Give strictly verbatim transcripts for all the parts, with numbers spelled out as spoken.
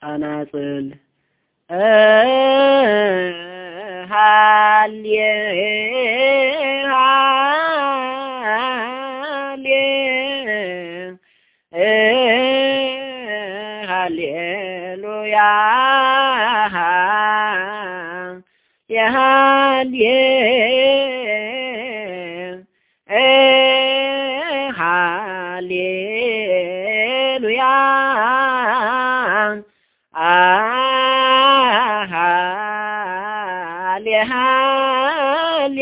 ጸናጽል ሃሌ ሃሌ ሃሌሉያ የሃሌ ሃሌሉያ ሃሌ ሃሌ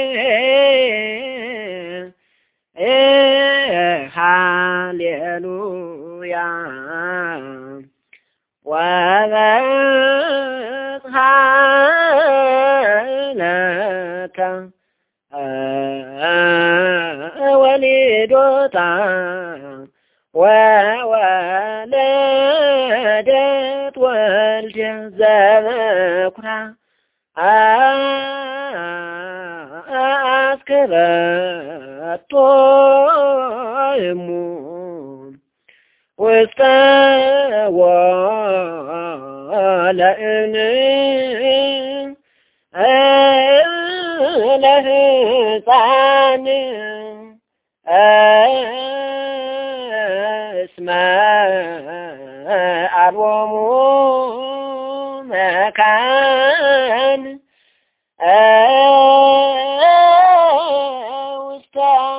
ሃሌሉያ ወበጽሐ ለከ ወሊዶታ ወወለደት ወልደ ዘበኩራ አስከረቶ እሙ ውስተ ወለእን ለሕፃን እስመ አልቦሙ መካን ውስተ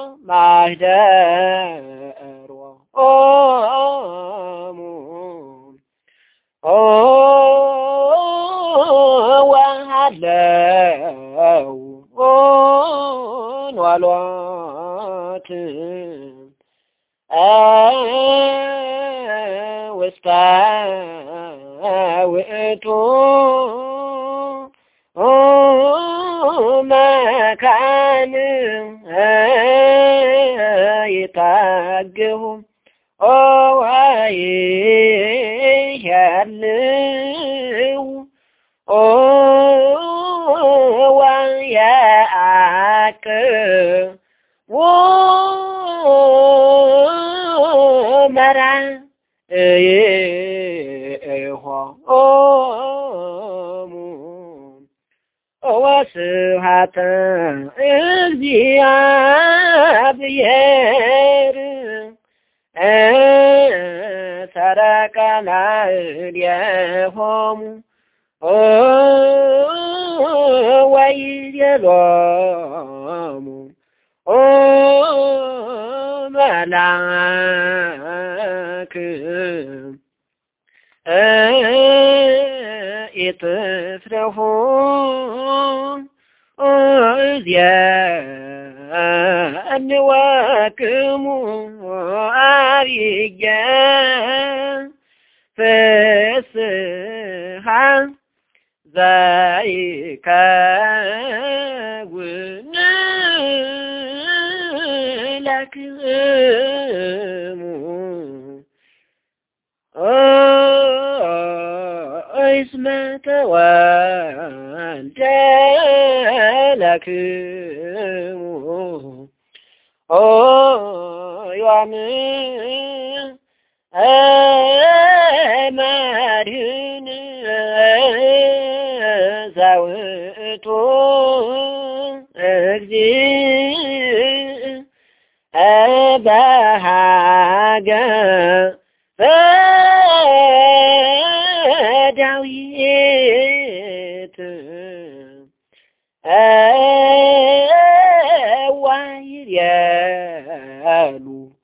ማኅደሮሙ ወሃለው ኖሎት ውስተ ውእቱ መካን ይታግሁ ወይሄልው ወየአቅቡ መራእይሆሙ ወስብሐተ እግዚአብሔር ሰረቀ ላዕሌሆሙ ወይቤሎሙ መልአክ ኢትፍርሁ እዜንወክሙ አብየ ፍስሐ ዘይከውን ለክሙ እስመ ተወልደ ለክሙ ዮም መድኅን ዘውእቱ እግዚእ በሀገረ ዳዊት ዋይሬሉ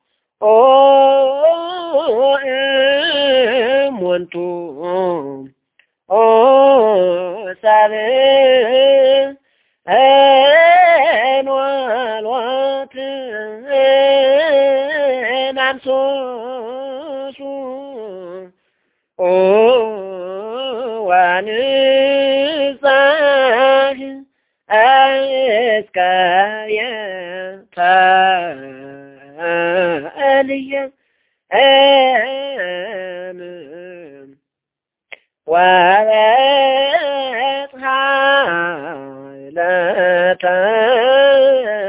እሙንቱ ሰብእ ኖሎት ናንሶሱ ወንጻሕ እስከ የተልየ ወበጽሐ ለተ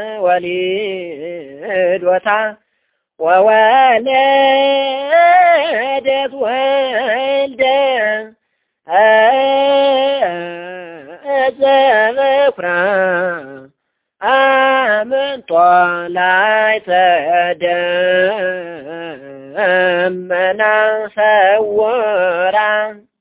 ወሊዶታ ወወለደት ረደት ወልደ ዘበኩራ አመንቷ ላይ ተደመና ሰወራ